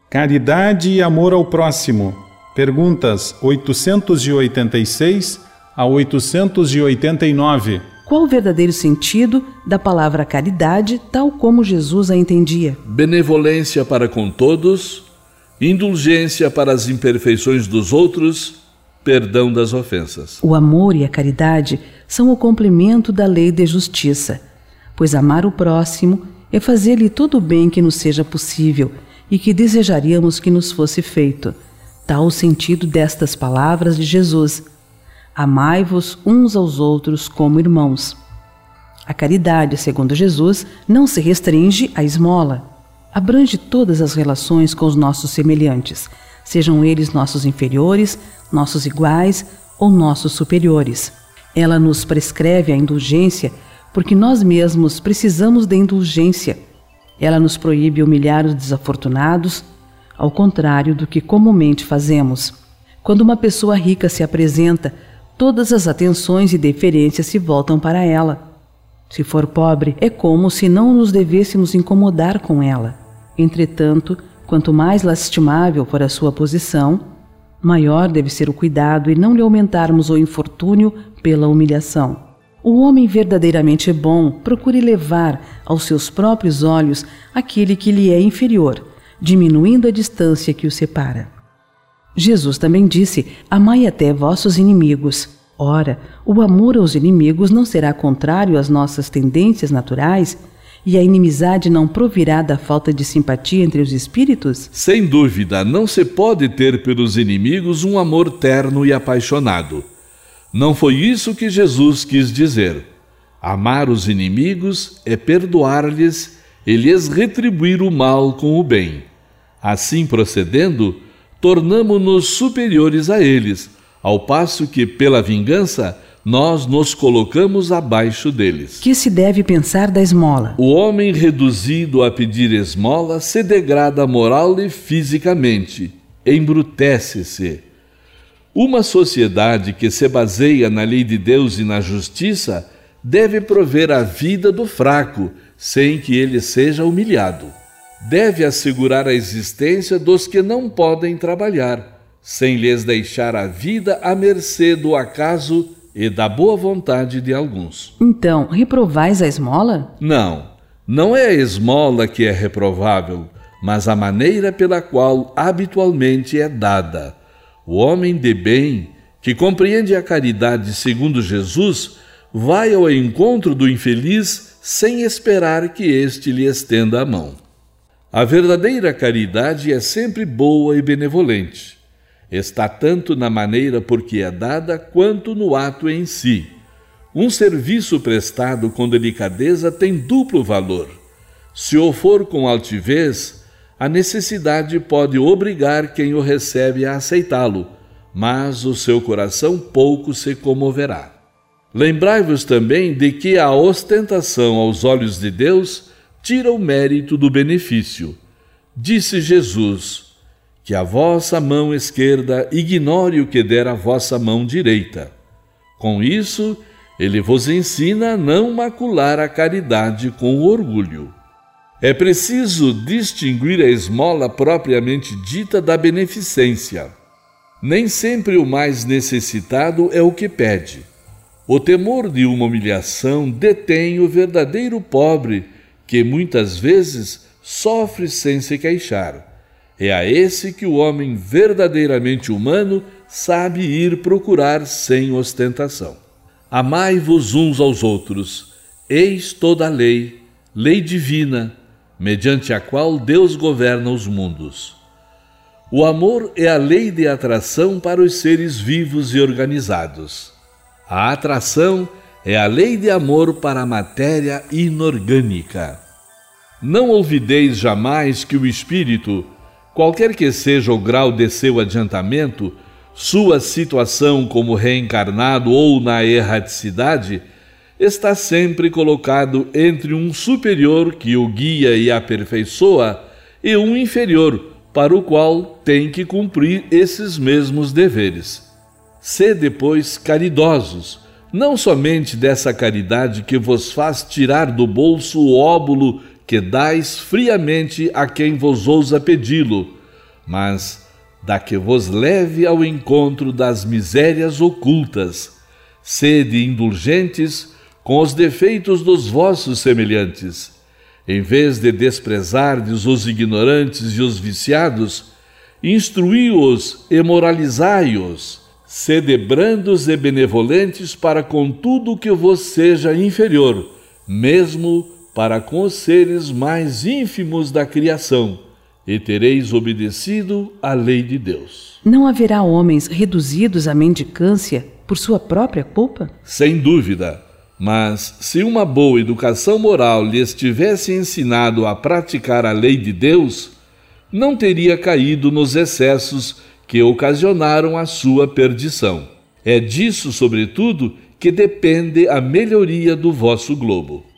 Caridade e amor ao próximo. Perguntas 886 a 889. Qual o verdadeiro sentido da palavra caridade, tal como Jesus a entendia? Benevolência para com todos, indulgência para as imperfeições dos outros, perdão das ofensas. O amor e a caridade são o complemento da lei de justiça, pois amar o próximo é fazer-lhe todo o bem que nos seja possível e que desejaríamos que nos fosse feito. Tal o sentido destas palavras de Jesus: amai-vos uns aos outros como irmãos. A caridade, segundo Jesus, não se restringe à esmola. Abrange todas as relações com os nossos semelhantes, sejam eles nossos inferiores, nossos iguais ou nossos superiores. Ela nos prescreve a indulgência porque nós mesmos precisamos de indulgência. Ela nos proíbe humilhar os desafortunados, ao contrário do que comumente fazemos. Quando uma pessoa rica se apresenta, todas as atenções e deferências se voltam para ela. Se for pobre, é como se não nos devêssemos incomodar com ela. Entretanto, quanto mais lastimável for a sua posição, maior deve ser o cuidado e não lhe aumentarmos o infortúnio pela humilhação. O homem verdadeiramente bom procure levar aos seus próprios olhos aquele que lhe é inferior, diminuindo a distância que o separa. Jesus também disse: amai até vossos inimigos. Ora, o amor aos inimigos não será contrário às nossas tendências naturais? E a inimizade não provirá da falta de simpatia entre os espíritos? Sem dúvida, não se pode ter pelos inimigos um amor terno e apaixonado. Não foi isso que Jesus quis dizer. Amar os inimigos é perdoar-lhes e lhes retribuir o mal com o bem. Assim procedendo, tornamo-nos superiores a eles, ao passo que, pela vingança, nós nos colocamos abaixo deles. Que se deve pensar da esmola? O homem reduzido a pedir esmola se degrada moral e fisicamente, embrutece-se. Uma sociedade que se baseia na lei de Deus e na justiça deve prover a vida do fraco, sem que ele seja humilhado. Deve assegurar a existência dos que não podem trabalhar, sem lhes deixar a vida à mercê do acaso e da boa vontade de alguns. Então, reprovais a esmola? Não é a esmola que é reprovável, mas a maneira pela qual habitualmente é dada. O homem de bem, que compreende a caridade segundo Jesus, vai ao encontro do infeliz sem esperar que este lhe estenda a mão. A verdadeira caridade é sempre boa e benevolente. Está tanto na maneira por que é dada, quanto no ato em si. Um serviço prestado com delicadeza tem duplo valor. Se o for com altivez, a necessidade pode obrigar quem o recebe a aceitá-lo, mas o seu coração pouco se comoverá. Lembrai-vos também de que a ostentação aos olhos de Deus tira o mérito do benefício. Disse Jesus: que a vossa mão esquerda ignore o que der a vossa mão direita. Com isso, ele vos ensina a não macular a caridade com orgulho. É preciso distinguir a esmola propriamente dita da beneficência. Nem sempre o mais necessitado é o que pede. O temor de uma humilhação detém o verdadeiro pobre, que muitas vezes sofre sem se queixar. É a esse que o homem verdadeiramente humano sabe ir procurar sem ostentação. Amai-vos uns aos outros. Eis toda a lei, lei divina, mediante a qual Deus governa os mundos. O amor é a lei de atração para os seres vivos e organizados. A atração é a lei de amor para a matéria inorgânica. Não olvideis jamais que o espírito, qualquer que seja o grau de seu adiantamento, sua situação como reencarnado ou na erraticidade, está sempre colocado entre um superior que o guia e aperfeiçoa e um inferior para o qual tem que cumprir esses mesmos deveres. Sede, pois, caridosos, não somente dessa caridade que vos faz tirar do bolso o óbolo que dais friamente a quem vos ousa pedi-lo, mas da que vos leve ao encontro das misérias ocultas. Sede indulgentes com os defeitos dos vossos semelhantes. Em vez de desprezardes os ignorantes e os viciados, instruí-os e moralizai-os. Sede brandos e benevolentes para com tudo que vos seja inferior, mesmo para com os seres mais ínfimos da criação, e tereis obedecido à lei de Deus. Não haverá homens reduzidos à mendicância por sua própria culpa? Sem dúvida, mas se uma boa educação moral lhes tivesse ensinado a praticar a lei de Deus, não teria caído nos excessos que ocasionaram a sua perdição. É disso, sobretudo, que depende a melhoria do vosso globo.